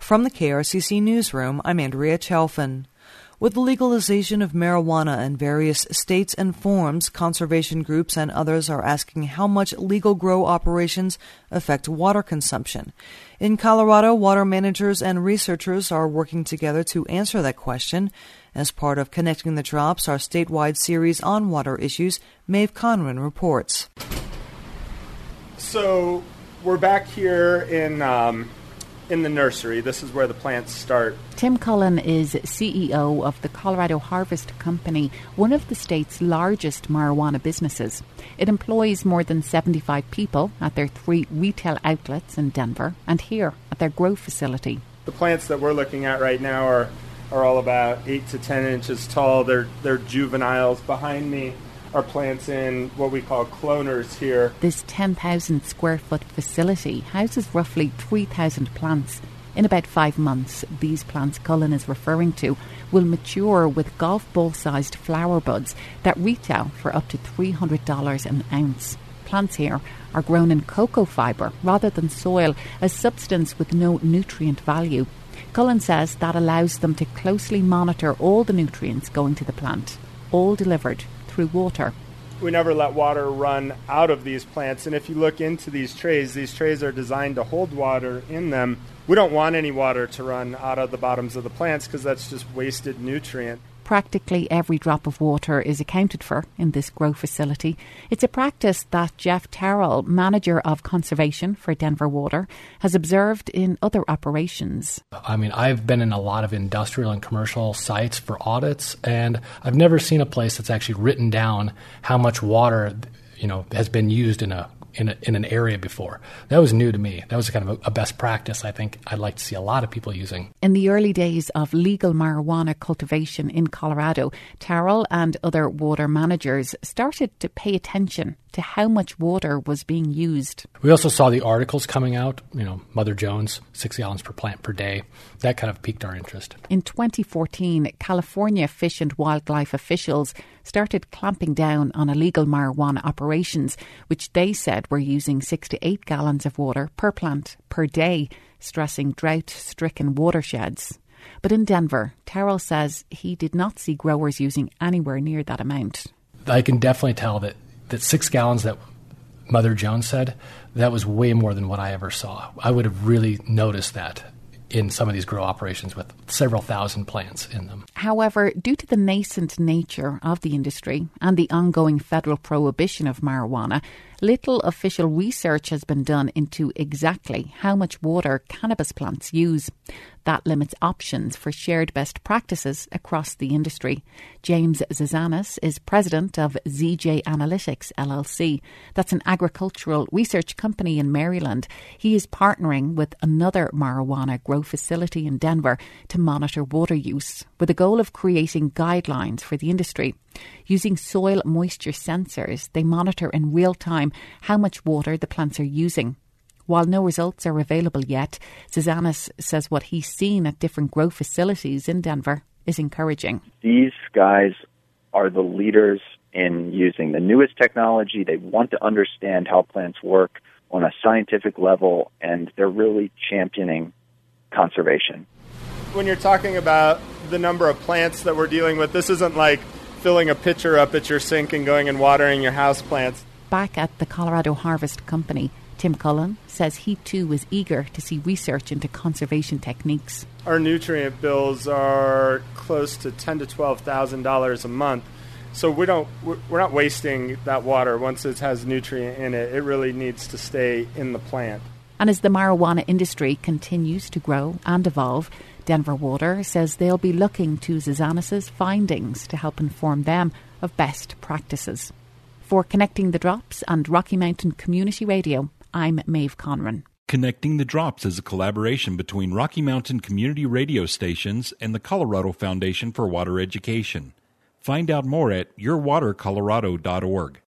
From the KRCC Newsroom, I'm Andrea Chalfin. With the legalization of marijuana in various states and forms, conservation groups and others are asking how much legal grow operations affect water consumption. In Colorado, water managers and researchers are working together to answer that question. As part of Connecting the Drops, our statewide series on water issues, Maeve Conran reports. So we're back here in the nursery. This is where the plants start. Tim Cullen is CEO of the Colorado Harvest Company, one of the state's largest marijuana businesses. It employs more than 75 people at their 3 retail outlets in Denver and here at their grow facility. The plants that we're looking at right now are all about 8 to 10 inches tall. They're juveniles. Behind me are plants in what we call cloners here. This 10,000 square foot facility houses roughly 3,000 plants. In about 5 months, these plants Cullen is referring to will mature with golf ball sized flower buds that retail for up to $300 an ounce. Plants here are grown in cocoa fibre rather than soil, a substance with no nutrient value. Cullen says that allows them to closely monitor all the nutrients going to the plant, all delivered through water. We never let water run out of these plants, and if you look into these trays are designed to hold water in them. We don't want any water to run out of the bottoms of the plants because that's just wasted nutrient. Practically every drop of water is accounted for in this grow facility. It's a practice that Jeff Terrell, manager of conservation for Denver Water, has observed in other operations. I mean, I've been in a lot of industrial and commercial sites for audits, and I've never seen a place that's actually written down how much water, has been used in an area before. That was new to me. That was kind of a best practice I think I'd like to see a lot of people using. In the early days of legal marijuana cultivation in Colorado, Terrell and other water managers started to pay attention to how much water was being used. We also saw the articles coming out, Mother Jones, 6 gallons per plant per day. That kind of piqued our interest. In 2014, California Fish and Wildlife officials started clamping down on illegal marijuana operations, which they said were using 6 to 8 gallons of water per plant per day, stressing drought-stricken watersheds. But in Denver, Terrell says he did not see growers using anywhere near that amount. I can definitely tell that 6 gallons that Mother Jones said, that was way more than what I ever saw. I would have really noticed that in some of these grow operations with several thousand plants in them. However, due to the nascent nature of the industry and the ongoing federal prohibition of marijuana, little official research has been done into exactly how much water cannabis plants use. That limits options for shared best practices across the industry. James Zizanis is president of ZJ Analytics LLC. That's an agricultural research company in Maryland. He is partnering with another marijuana grow facility in Denver to monitor water use, with the goal of creating guidelines for the industry. Using soil moisture sensors, they monitor in real time how much water the plants are using. While no results are available yet, Zizanis says what he's seen at different grow facilities in Denver is encouraging. These guys are the leaders in using the newest technology. They want to understand how plants work on a scientific level, and they're really championing conservation. When you're talking about the number of plants that we're dealing with, this isn't like filling a pitcher up at your sink and going and watering your house plants. Back at the Colorado Harvest Company, Tim Cullen says he too is eager to see research into conservation techniques. Our nutrient bills are close to $10,000 to $12,000 a month, so we're not wasting that water once it has nutrient in it. It really needs to stay in the plant. And as the marijuana industry continues to grow and evolve, Denver Water says they'll be looking to Zizanis' findings to help inform them of best practices. For Connecting the Drops and Rocky Mountain Community Radio, I'm Maeve Conran. Connecting the Drops is a collaboration between Rocky Mountain Community Radio stations and the Colorado Foundation for Water Education. Find out more at yourwatercolorado.org.